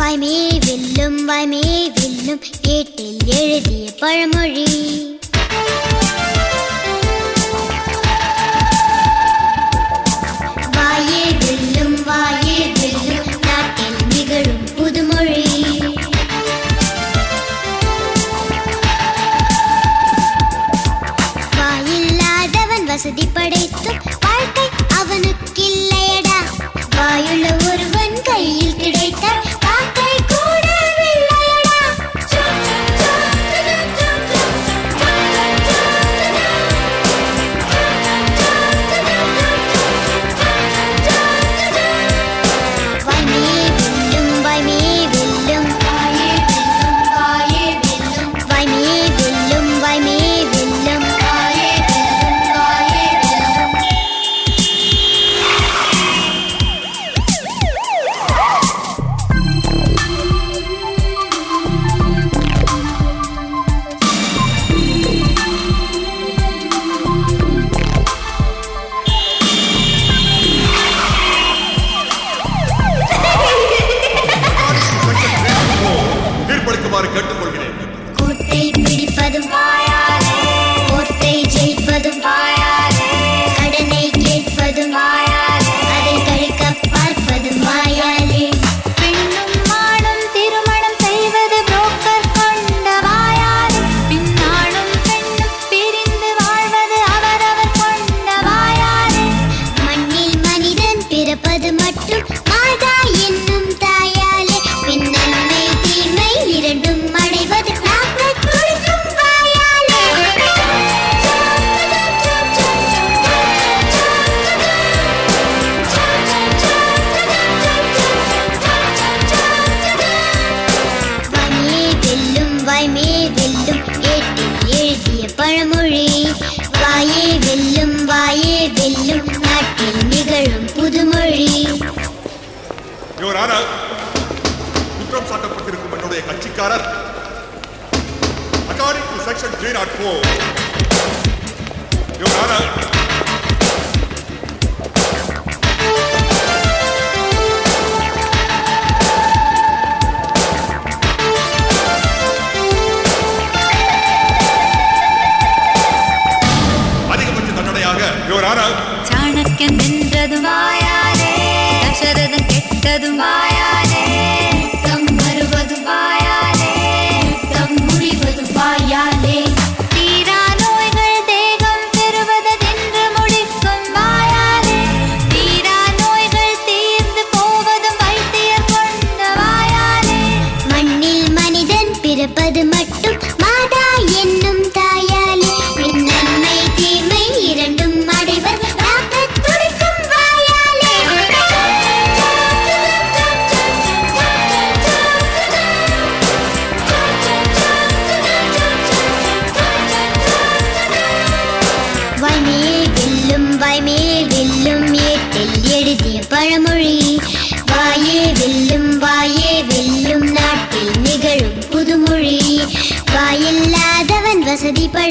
வாய்மே வெல்லும் ஏட்டில் எழுதிய பழமொழி. வாயே வெல்லும் நாட்டில் நிகழும் புதுமொழி. வாயில்லாதவன் வசதி படைத்தும் வாழ்க்கை அவனுக்கில்லையடா. வாயுள்ள ஒருவன் கையில் கிடைத்தால் வாழ்க்கை கூட வெள்ளையடா. வாய்மே வெல்லும் கேட்டுக்கொள்கிறேன். கோட்டை பிடிப்பதும் வாயாலே, கோட்டை ஜெயிப்பதும் வாயாலே, கடனை கேட்பதும் வாயாலே, அதை கழிக்க பார்ப்பதும் வாயாலே. பெண்ணும் மானும் திருமணம் செய்வது புரோக்கர் கொண்ட வாயாலே, பின்னாலும் பெண்ணும் பிரிந்து வாழ்வது அவரவர் கொண்ட வாயாலே. மண்ணில் மனிதன் பிறப்பது மட்டும் மாதா என்னும் தாயாலே, பின்னன்மை தீமை இரண்டும் அடைவது நாக்கை துடிக்கும் வாயாலே. வாய்மே வெல்லும் ஏட்டில் எழுதிய பழமொழி. வாயே வெல்லும் நாட்டில் நிகழும் புதுமொழி. குற்றம் சாட்டப்பட்டிருக்கும் என்னுடைய கட்சிக்காரர் according to section 304 Your Honor, அதிகபட்ச தண்டனையாக Your Honor, சாணக்கியன் வென்றதும் வாயாலே, தசரதன் கெட்டதும் வாயாலே, யுத்தம் வருவதும் வாயாலே, யுத்தம் முடிவதும் வாயாலே. தீரா நோய்கள் தேகம் பெறுவதென்று முடிக்கும் வாயாலே, தீரா நோய்கள் தீர்ந்து போவதும் வைத்தியர் கொண்ட வாயாலே. மண்ணில் மனிதன் பிறப்பது மட்டும் மாதா என்னும் தாயாலே, நன்மை தீமை இரண்டும் அடைவது நாக்கை துடிக்கும் வாயாலே. வாய்மே வெல்லும் ஏட்டில் எழுதிய பழமொழி. வாயே வெல்லும் நாட்டில் நிகழும் புதுமொழி. வாயில்லாதவன் வசதி